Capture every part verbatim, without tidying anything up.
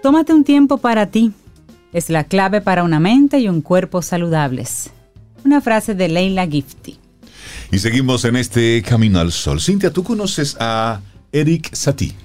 Tómate un tiempo para ti. Es la clave para una mente y un cuerpo saludables. Una frase de Leila Gifty. Y seguimos en este Camino al Sol. Cintia, ¿tú conoces a Eric Satie?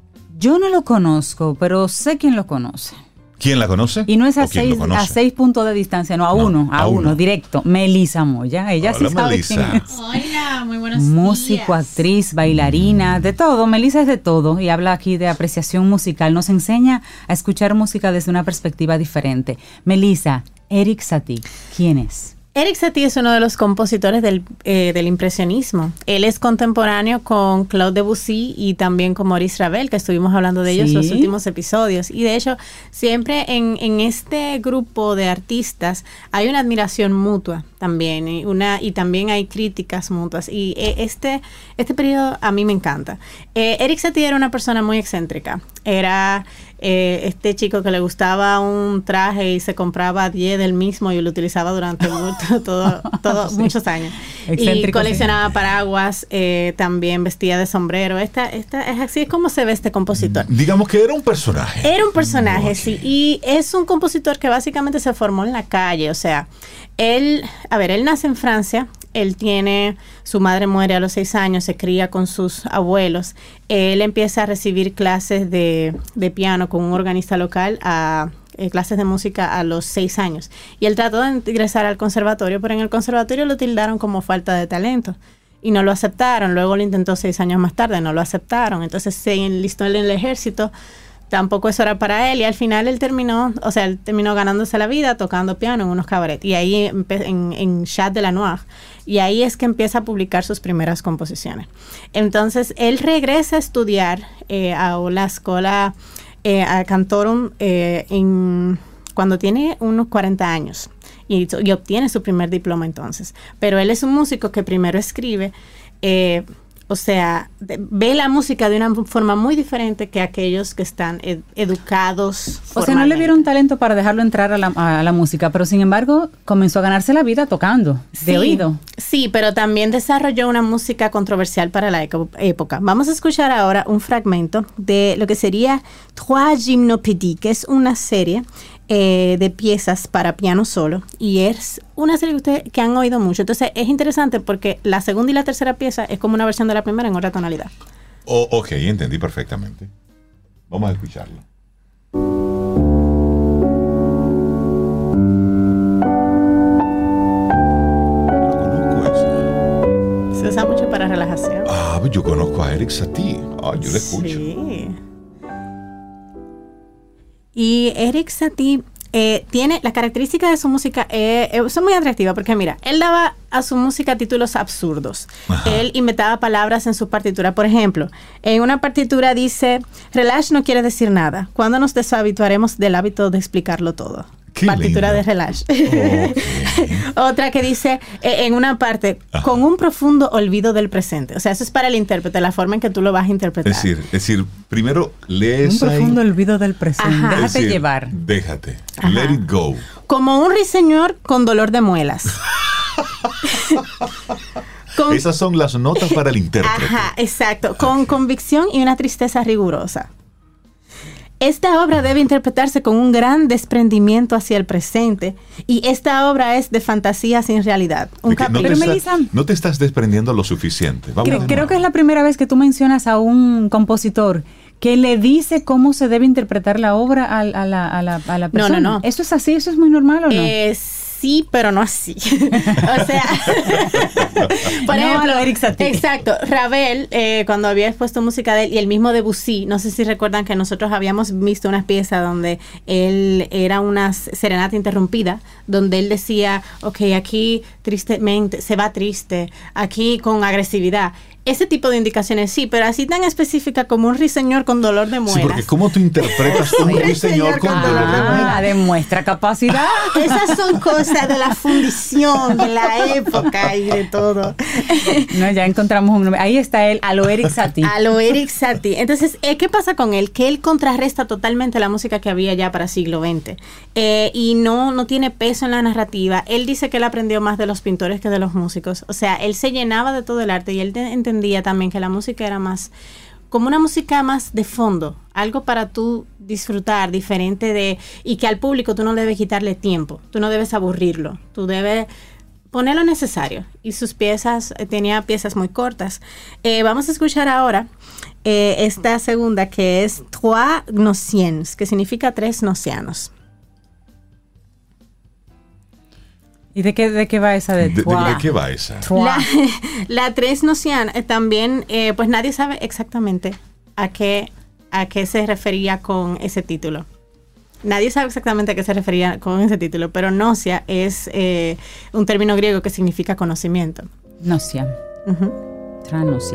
Yo no lo conozco, pero sé quién lo conoce. ¿Quién la conoce? Y no es a seis, a seis puntos de distancia, no, a no, uno, a, a uno, uno, directo. Melissa Moya, ella Hola, sí sabe Melissa. quién es. Hola, muy buenos Músico, días. actriz, bailarina, de todo. Melissa es de todo y habla aquí de apreciación musical. Nos enseña a escuchar música desde una perspectiva diferente. Melissa, Eric Satie, ¿quién es? Eric Satie es uno de los compositores del, eh, del impresionismo. Él es contemporáneo con Claude Debussy y también con Maurice Ravel, que estuvimos hablando de ellos en sí. los últimos episodios. Y de hecho, siempre en, en este grupo de artistas hay una admiración mutua también, y, una, y también hay críticas mutuas. Y eh, este, este periodo a mí me encanta. Eh, Eric Satie era una persona muy excéntrica. Era eh, este chico que le gustaba un traje y se compraba diez del mismo y lo utilizaba durante mucho, todo, todo, sí. muchos años. Excéntrico, y coleccionaba sí. paraguas, eh, también vestía de sombrero. Esta, esta, es así es como se ve este compositor. Digamos que era un personaje. Era un personaje, okay. sí. Y es un compositor que básicamente se formó en la calle. O sea, él, a ver, él nace en Francia. Él tiene, su madre muere a los seis años, se cría con sus abuelos. Él empieza a recibir clases de, de piano con un organista local, a eh, clases de música a los seis años. Y él trató de ingresar al conservatorio, pero en el conservatorio lo tildaron como falta de talento. Y no lo aceptaron. Luego lo intentó seis años más tarde, no lo aceptaron. Entonces se enlistó en el ejército. Tampoco eso era para él y al final él terminó, o sea, él terminó ganándose la vida tocando piano en unos cabarets y ahí en, en Chat de la Noire y ahí es que empieza a publicar sus primeras composiciones. Entonces él regresa a estudiar eh, a la escuela eh, a Cantorum eh, en, cuando tiene unos cuarenta años y, y obtiene su primer diploma entonces, pero él es un músico que primero escribe eh, o sea, de, ve la música de una forma muy diferente que aquellos que están ed, educados. O sea, no le vieron talento para dejarlo entrar a la, a la música, pero sin embargo comenzó a ganarse la vida tocando, de sí, oído. Sí, pero también desarrolló una música controversial para la época. Vamos a escuchar ahora un fragmento de lo que sería Trois Gymnopédies, que es una serie Eh, de piezas para piano solo y es una serie que ustedes que han oído mucho. Entonces es interesante porque la segunda y la tercera pieza es como una versión de la primera en otra tonalidad. Oh, ok, entendí perfectamente. Vamos a escucharlo. No conozco eso. Se usa mucho para relajación. Ah, yo conozco a Eric Satie. Ah, yo le escucho. Sí. Y Eric Satie eh, tiene la característica de su música, eh, eh, son muy atractivas porque mira, él daba a su música títulos absurdos. Ajá. Él inventaba palabras en su partitura. Por ejemplo, en una partitura dice, relax no quiere decir nada. ¿Cuándo nos deshabituaremos del hábito de explicarlo todo? Qué partitura lindo. De relax. Okay. Otra que dice, eh, en una parte, ajá, con un profundo olvido del presente. O sea, eso es para el intérprete, la forma en que tú lo vas a interpretar. Es decir, es decir primero lees un profundo ahí. olvido del presente. Ajá. Déjate Es decir, llevar. Déjate. Ajá. Let it go. Como un ruiseñor con dolor de muelas. Con, esas son las notas para el intérprete. Ajá, exacto. Con okay. convicción y una tristeza rigurosa. Esta obra debe interpretarse con un gran desprendimiento hacia el presente y esta obra es de fantasía sin realidad. Un no, te Pero está, no te estás desprendiendo lo suficiente. Vamos creo, creo que es la primera vez que tú mencionas a un compositor que le dice cómo se debe interpretar la obra a, a, la, a, la, a la persona. No, no, no. ¿Eso es así? ¿Eso es muy normal o no? Eh, sí, pero no así. O sea, por no, ejemplo, Eric Satie. Exacto. Ravel, eh, cuando había expuesto música de él, y el mismo Debussy, no sé si recuerdan que nosotros habíamos visto unas piezas donde él era una serenata interrumpida, donde él decía, ok, aquí tristemente, se va triste, aquí con agresividad. Ese tipo de indicaciones sí, pero así tan específica como un ruiseñor con dolor de muelas. Sí, porque ¿cómo tú interpretas un ruiseñor con con dolor de ah, muelas? Demuestra capacidad. Esas son cosas de la fundición, de la época y de todo. No, ya encontramos un nombre. Ahí está él, a lo Eric Satie. A lo Eric Satie. Entonces, eh, ¿qué pasa con él? Que él contrarresta totalmente la música que había ya para siglo veinte. Eh, y no, no tiene peso en la narrativa. Él dice que él aprendió más de los pintores que de los músicos. O sea, él se llenaba de todo el arte y él entendía también que la música era más como una música más de fondo, algo para tú disfrutar, diferente de, y que al público tú no debes quitarle tiempo, tú no debes aburrirlo, tú debes poner lo necesario. Y sus piezas, eh, tenía piezas muy cortas. Eh, vamos a escuchar ahora eh, esta segunda, que es Trois Nociens, que significa tres nocianos. ¿Y de qué, de qué va esa de ¿De, de, trois? de qué va esa? La, la tres nociana, eh, también, eh, pues nadie sabe exactamente a qué, a qué se refería con ese título. Nadie sabe exactamente a qué se refería con ese título, pero nocia es eh, un término griego que significa conocimiento. Nocia. Uh-huh. Tranocia.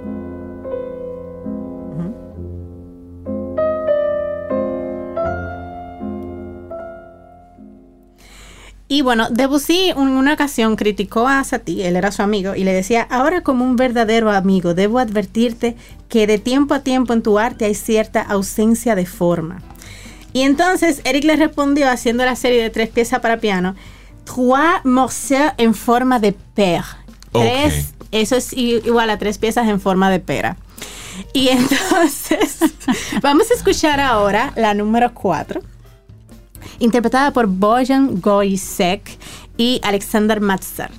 Y bueno, Debussy en una ocasión criticó a Satie, él era su amigo, y le decía: ahora como un verdadero amigo debo advertirte que de tiempo a tiempo en tu arte hay cierta ausencia de forma. Y entonces Eric le respondió haciendo la serie de tres piezas para piano, trois morceaux en forma de paire. Okay. Tres, eso es igual a tres piezas en forma de pera. Y entonces vamos a escuchar ahora la número cuatro, interpretada por Bojan Gojsek y Alexander Matzer.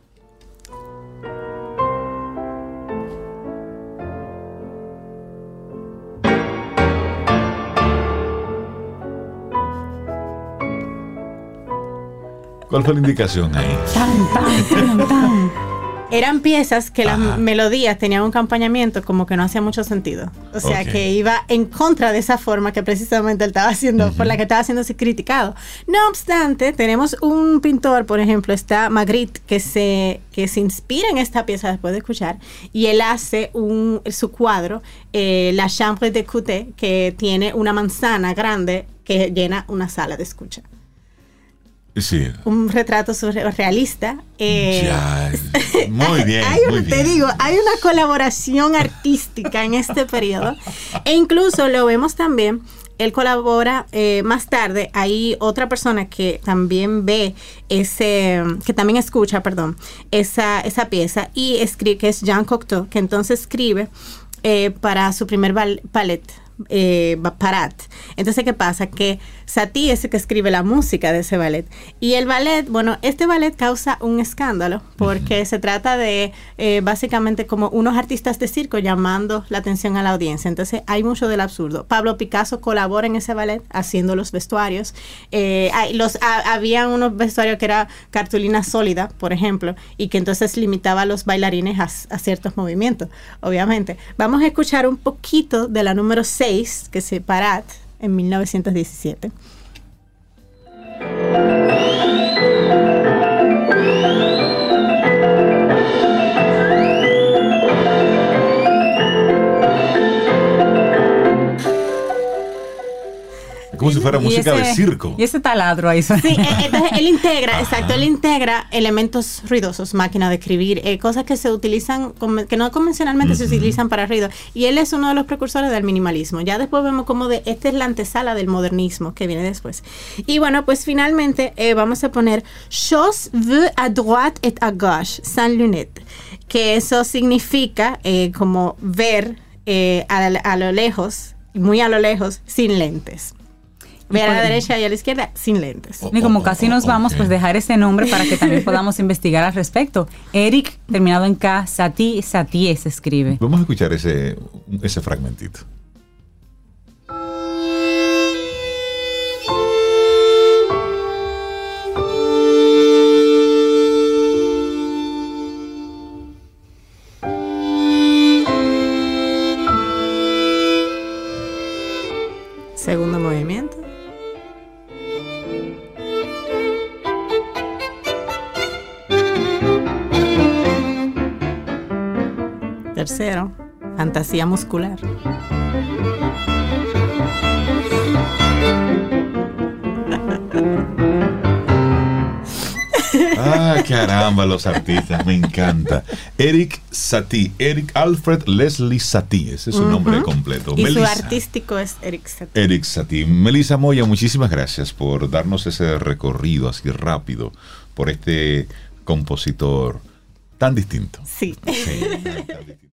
¿Cuál fue la indicación ahí? Tan, tan, tan, tan. Eran piezas que Ajá. las melodías tenían un acompañamiento como que no hacía mucho sentido. O sea, Okay. que iba en contra de esa forma que precisamente él estaba haciendo, uh-huh. por la que estaba siendo así criticado. No obstante, tenemos un pintor, por ejemplo, está Magritte, que se, que se inspira en esta pieza después de escuchar, y él hace un, su cuadro, eh, La Chambre d'écoute, que tiene una manzana grande que llena una sala de escucha. Sí. Un retrato surrealista. Eh, Ya, muy bien. hay un, muy te bien. digo, hay una colaboración artística en este periodo. E incluso lo vemos también. Él colabora eh, más tarde. Hay otra persona que también ve ese, que también escucha, perdón, esa, esa pieza y escribe, que es Jean Cocteau, que entonces escribe eh, para su primer ballet. Eh, Parat. Entonces, ¿qué pasa? Que Satie es el que escribe la música de ese ballet. Y el ballet, bueno, este ballet causa un escándalo porque uh-huh. se trata de eh, básicamente como unos artistas de circo llamando la atención a la audiencia. Entonces, hay mucho del absurdo. Pablo Picasso colabora en ese ballet haciendo los vestuarios. Eh, hay, los, a, había unos vestuarios que era cartulina sólida, por ejemplo, y que entonces limitaba a los bailarines a, a ciertos movimientos, obviamente. Vamos a escuchar un poquito de la número seis, que se Parat, en mil novecientos diecisiete. Como si fuera música ese, de circo. Y ese taladro ahí. Sí, entonces él integra, Ajá. exacto, él integra elementos ruidosos, máquina de escribir, eh, cosas que se utilizan, que no convencionalmente uh-huh. se utilizan para ruido. Y él es uno de los precursores del minimalismo. Ya después vemos como de, esta es la antesala del modernismo que viene después. Y bueno, pues finalmente eh, vamos a poner Chose vu à droite et à gauche, sans lunettes, que eso significa eh, como ver eh, a, a lo lejos, muy a lo lejos, sin lentes. Ver a la derecha y a la izquierda sin lentes. Y como casi nos vamos, pues dejar ese nombre para que también podamos investigar al respecto. Eric, terminado en K, Satie, Satie se escribe. Vamos a escuchar ese, ese fragmentito. Segundo movimiento. Tercero, fantasía muscular. Ah, caramba, los artistas, me encanta. Eric Satie, Eric Alfred Leslie Satie, ese es su uh-huh. nombre completo. Y Melissa. Su artístico es Eric Satie. Eric Satie. Melissa Moya, muchísimas gracias por darnos ese recorrido así rápido por este compositor tan distinto. Sí. Sí, tan distinto.